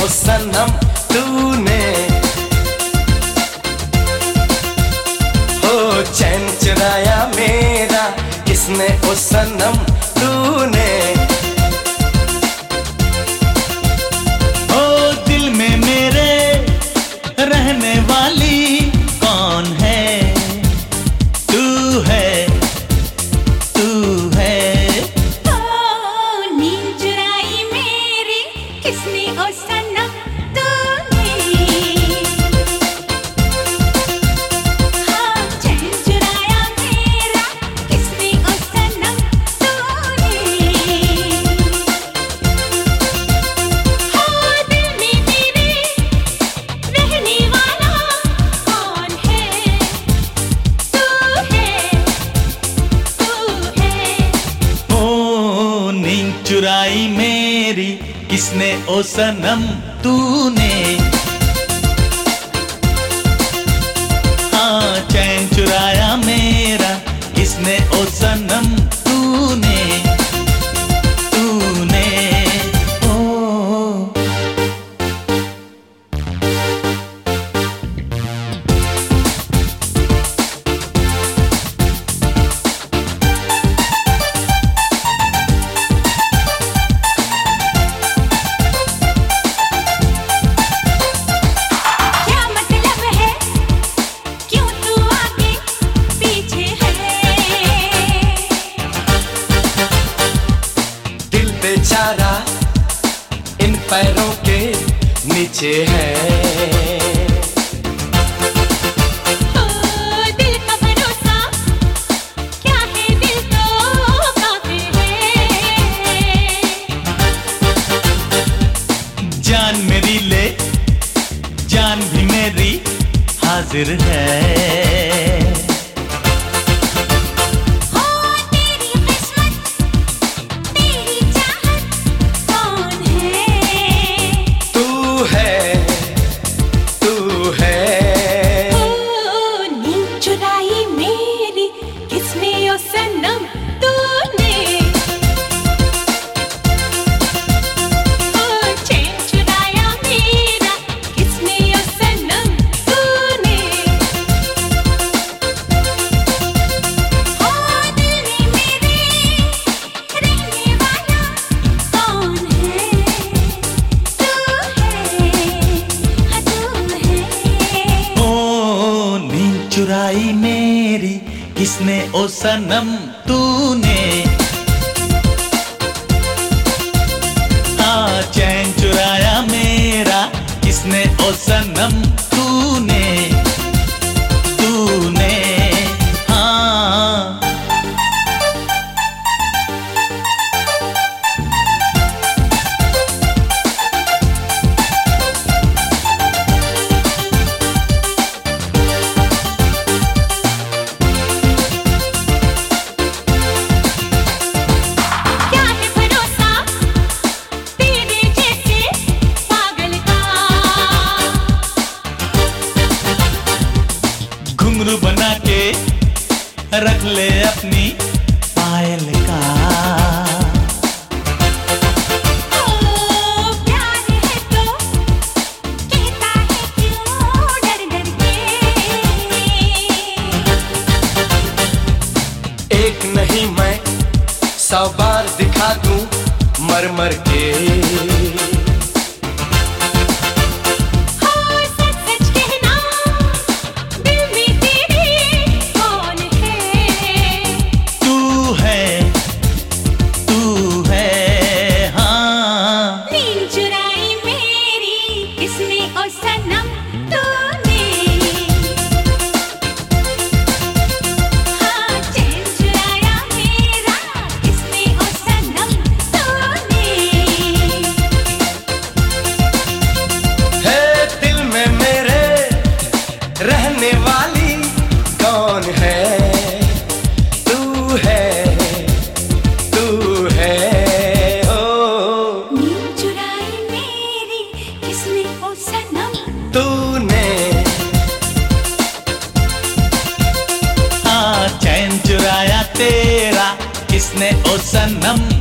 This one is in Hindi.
ओ सनम तूने, हो चैन चुराया मेरा किसने ओ सनम तूने। ओ दिल में मेरे रहने वाली कौन है, तू है, तू है। ओ नींद चुराई मेरी किसने ओ सनम तूने, हाँ चैन चुराया मेरा किसने ओ सनम तूने। हो दिल में मेरे रहने वाला कौन है, तू है, तू है। ओ नींद चुराई मेरी किसने ओ सनम तूने, हाँ चैन चुराया मेरा किसने ओ सनम तूने, तूने। ओ क्या मतलब है, क्यों तू आगे पीछे है। दिल बेचारा इन पैरों के नीचे है। ओ दिल का भरोसा क्या है, दिल तो काफिर है। जान मेरी ले, जान भी मेरी हाजिर है। हो तेरी किस्मत तेरी चाहत कौन है, तू है, तू है। ओ नींद चुराई मेरी किसने ओ सनम तूने, ओ चैन चुराया मेरा किसने ओ सनम तूने। ओ दिल में मेरे रहने वाला कौन है, तू है, हाँ तू है। ओ नींद चुराई मेरी किसने ओ सनम तूने, हाँ चैन चुराया मेरा किसने ओ सनम तूने, तूने। हाँ क्या है भरोसा तेरे जैसे पागल का, घुंघरू बना के रख ले अपनी पायल का। ओ प्यार है तो कहता है क्यों डर डर के। एक नहीं मैं 100 बार दिखा दूं मर मर के। हो सच सच कहना दिल में तेरे कौन है, तू है, तू है, हाँ। नींद चुराई मेरी किसने ओ सनम तूने, हाँ चैन चुराया मेरा किसने ओ सनम तूने। है दिल में मेरे रहने वाली कौन है, तू है, तू है। ओ नींद चुराई मेरी किसने ओ सनम तूने, हाँ चैन चुराया तेरा किसने ओ सनम